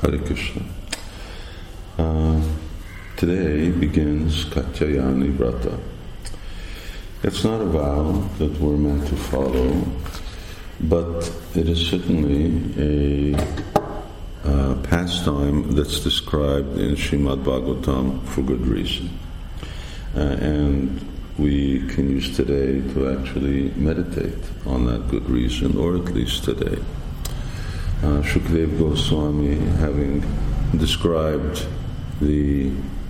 Hare Krishna. Today begins Katyayani Vrata. It's not a vow that we're meant to follow, but it is certainly a pastime that's described in Srimad Bhagavatam for good reason. And we can use today to actually meditate on that good reason, or at least today. Shukadeva Goswami, having described the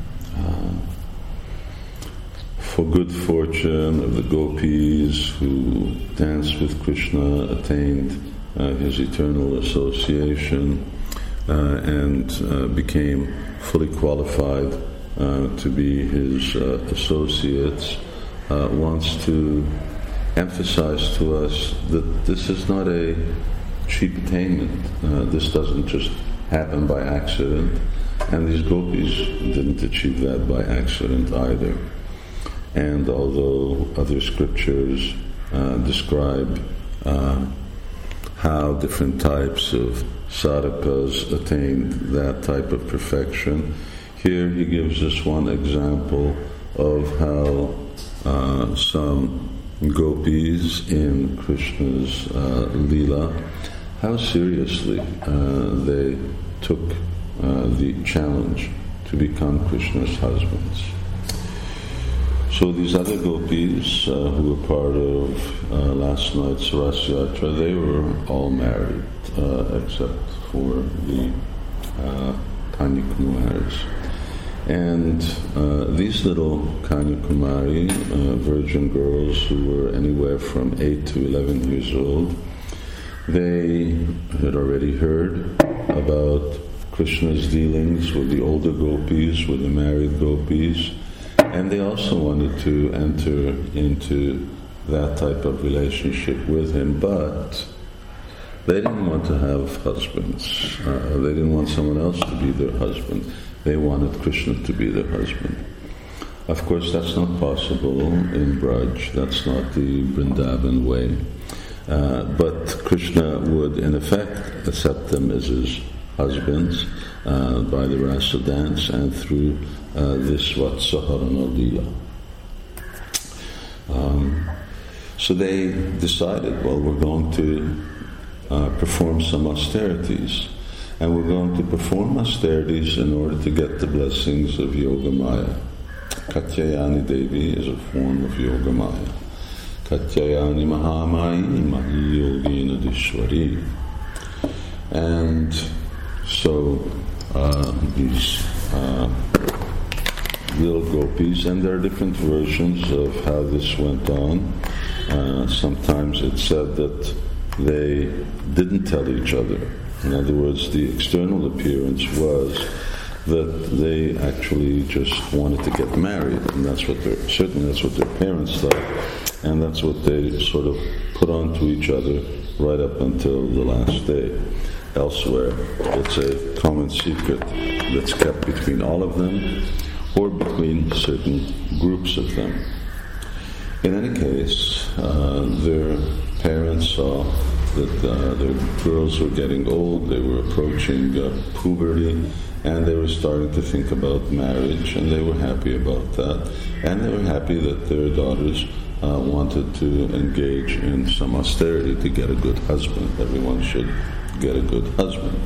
for good fortune of the gopis who danced with Krishna, attained his eternal association, and became fully qualified to be his associates, wants to emphasize to us that this is not a cheap attainment. This doesn't just happen by accident, and these gopis didn't achieve that by accident either. And although other scriptures describe how different types of sadhakas attained that type of perfection, here he gives us one example of how some gopis in Krishna's Leela, how seriously they took the challenge to become Krishna's husbands. So these other gopis who were part of last night's Ras Yatra, they were all married except for the Kanyakumaris. And these little Kanyakumari, virgin girls who were anywhere from 8 to 11 years old, they had already heard about Krishna's dealings with the older gopis, with the married gopis, and they also wanted to enter into that type of relationship with him, but they didn't want to have husbands. They didn't want someone else to be their husband. They wanted Krishna to be their husband. Of course, that's not possible in Braj. That's not the Vrindavan way. But Krishna would, in effect, accept them as his husbands by the rasa dance and through this Vatsaharana Leela. So they decided, well, we're going to perform some austerities. And we're going to perform austerities in order to get the blessings of Yogamaya. Katyayani Devi is a form of Yogamaya. Katyayani Mahamayi Mahi Yogina Dishwari. And so these little gopis, and there are different versions of how this went on. Sometimes it's said that they didn't tell each other. In other words, the external appearance was that they actually just wanted to get married, and that's what their parents thought, and that's what they sort of put onto each other right up until the last day. Elsewhere, it's a common secret that's kept between all of them, or between certain groups of them. In any case, their parents saw that their girls were getting old, they were approaching puberty, and they were starting to think about marriage, and they were happy about that. And they were happy that their daughters wanted to engage in some austerity to get a good husband. Everyone should get a good husband.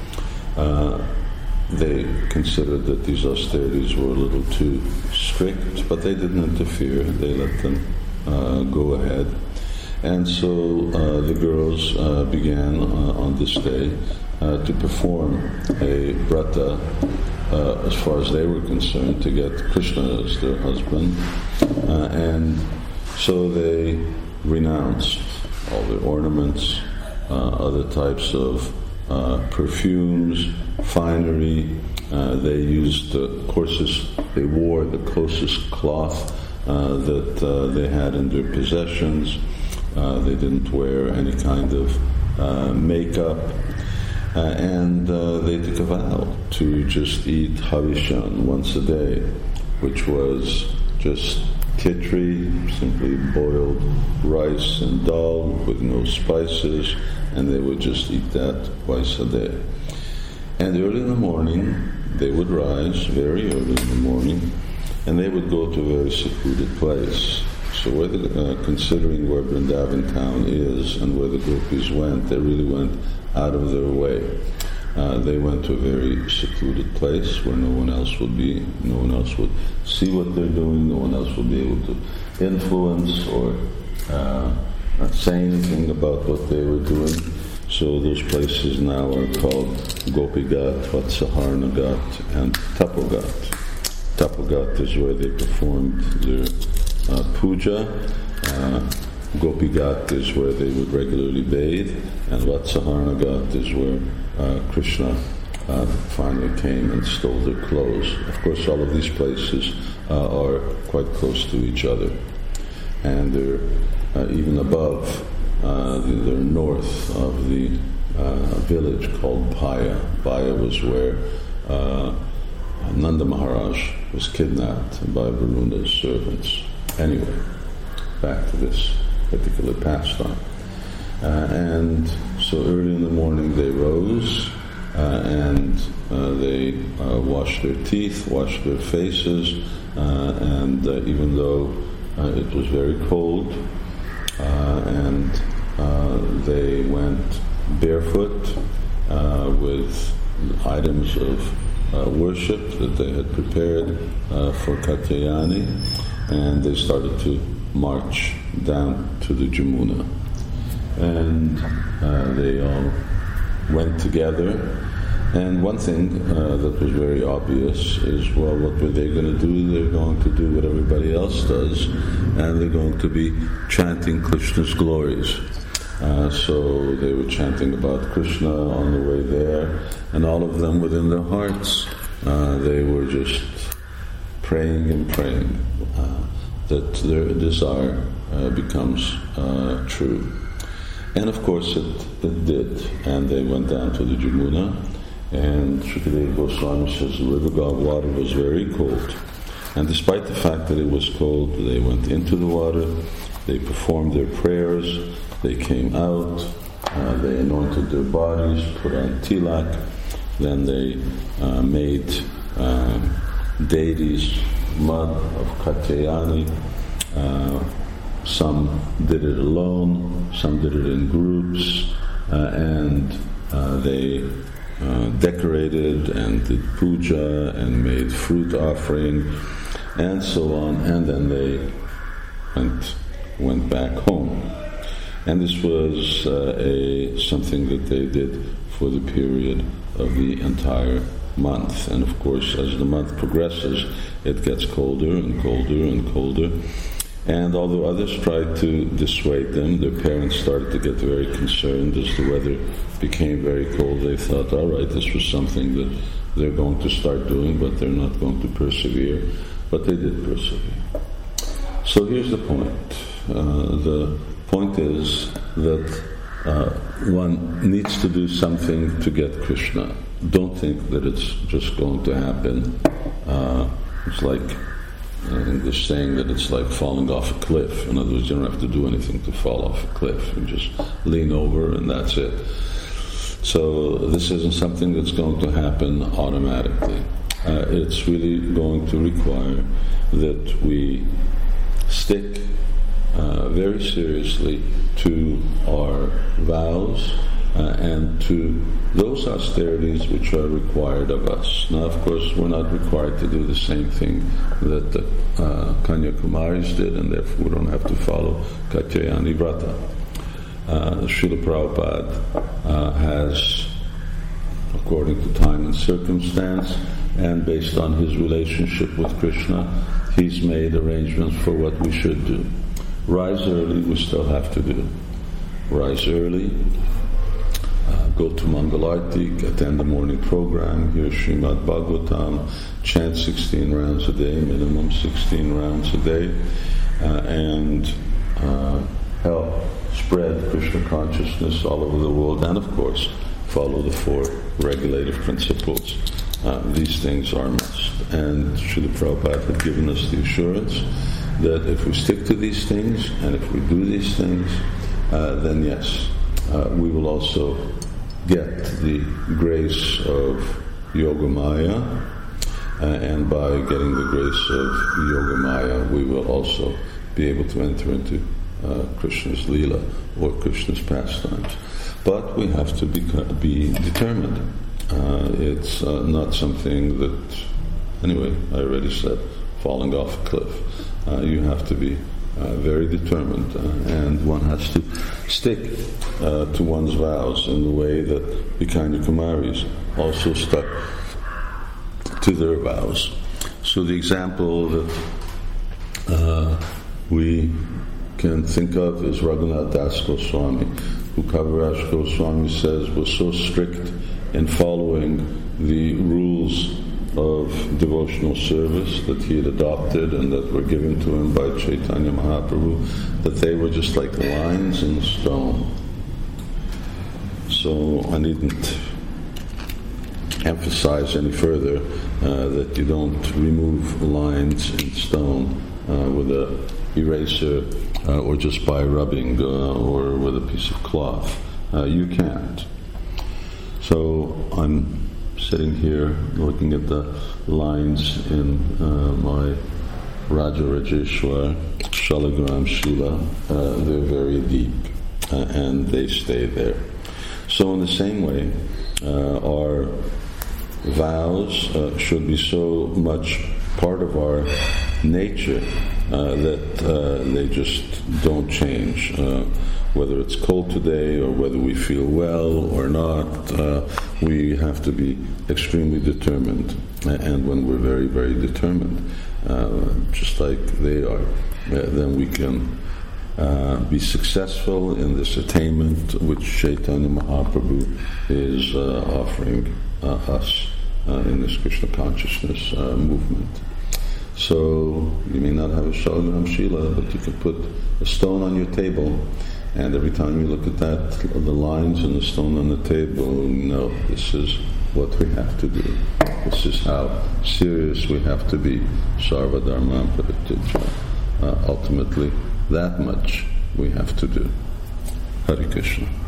They considered that these austerities were a little too strict, but they didn't interfere. They let them go ahead. And so the girls began on this day to perform a vrata, as far as they were concerned, to get Krishna as their husband. And so they renounced all their ornaments, other types of perfumes, finery. They used they wore the coarsest cloth that they had in their possessions. They didn't wear any kind of makeup, and they took a vow to just eat havishan once a day, which was just khichdi, simply boiled rice and dal with no spices, and they would just eat that twice a day. And early in the morning, they would rise, very early in the morning, and they would go to a very secluded place. So considering where Vrindavan town is and where the gopis went, they really went out of their way. They went to a very secluded place where no one else would be, no one else would see what they're doing, no one else would be able to influence or say anything about what they were doing. So those places now are called Gopi Ghat, Vatsaharna Ghat, and Tapogat. Tapogat is where they performed their puja. Gopi Ghat is where they would regularly bathe, and Vatsaharna Ghat is where Krishna finally came and stole their clothes. Of course, all of these places are quite close to each other, and they're even above. They're north of the village called Bhaya. Bhaya was where Nanda Maharaj was kidnapped by Varuna's servants. Anyway, back to this particular pastime. And so early in the morning they rose and they washed their teeth, washed their faces, and even though it was very cold, and they went barefoot with items of worship that they had prepared for Katyayani, and they started to march down to the Jamuna. And they all went together. And one thing that was very obvious is, well, what were they going to do? They're going to do what everybody else does, and they're going to be chanting Krishna's glories. So they were chanting about Krishna on the way there, and all of them within their hearts, they were just praying and praying that their desire becomes true. And of course it did, and they went down to the Jamuna, and Shukadeva Goswami says the river water was very cold. And despite the fact that it was cold, they went into the water, they performed their prayers, they came out, they anointed their bodies, put on tilak, then they made deities, mud of Katyayani. Some did it alone, some did it in groups, and they decorated and did puja and made fruit offering and so on, and then they went back home. And this was something that they did for the period of the entire month. And of course, as the month progresses, it gets colder and colder and colder. And although others tried to dissuade them, their parents started to get very concerned as the weather became very cold. They thought, all right, this was something that they're going to start doing, but they're not going to persevere. But they did persevere. So here's the point. The point is that one needs to do something to get Krishna. Don't think that it's just going to happen. It's like English saying that it's like falling off a cliff. In other words, you don't have to do anything to fall off a cliff. You just lean over and that's it. So this isn't something that's going to happen automatically. It's really going to require that we stick very seriously to our vows and to those austerities which are required of us. Now, of course, we're not required to do the same thing that the Kanyakumaris did, and therefore we don't have to follow Katyayani Vrata. Srila Prabhupada has, according to time and circumstance, and based on his relationship with Krishna, he's made arrangements for what we should do. Rise early, we still have to do. Rise early, go to Mangalarti, attend the morning program, hear Srimad Bhagavatam, chant 16 rounds a day, minimum 16 rounds a day, and help spread Krishna consciousness all over the world, and of course follow the 4 regulative principles. These things are must. And Srila Prabhupada had given us the assurance that if we stick to these things, and if we do these things, then yes, we will also get the grace of Yogamaya, and by getting the grace of Yogamaya, we will also be able to enter into Krishna's Leela or Krishna's pastimes. But we have to be determined. It's not something that, anyway, I already said, falling off a cliff. You have to be very determined, and one has to stick to one's vows in the way that Bhikkhani Kumaris also stuck to their vows. So the example that we can think of is Raghunath Das Goswami, who Kaviraj Goswami says was so strict in following the rules of devotional service that he had adopted and that were given to him by Chaitanya Mahaprabhu, that they were just like lines in stone. So I needn't emphasize any further that you don't remove lines in stone with an eraser or just by rubbing or with a piece of cloth. You can't. So I'm sitting here looking at the lines in my Raja Rajeshwar Shalagram Shila. They're very deep and they stay there. So in the same way, our vows should be so much part of our nature that they just don't change. Whether it's cold today or whether we feel well or not, we have to be extremely determined. And when we're very, very determined, just like they are, then we can be successful in this attainment which Chaitanya Mahaprabhu is offering us in this Krishna consciousness movement. So you may not have a Shalagram Shila, but you can put a stone on your table, and every time you look at that, the lines and the stone on the table, you know, this is what we have to do. This is how serious we have to be. Sarva Dharma Paritijya. Ultimately, that much we have to do. Hare Krishna.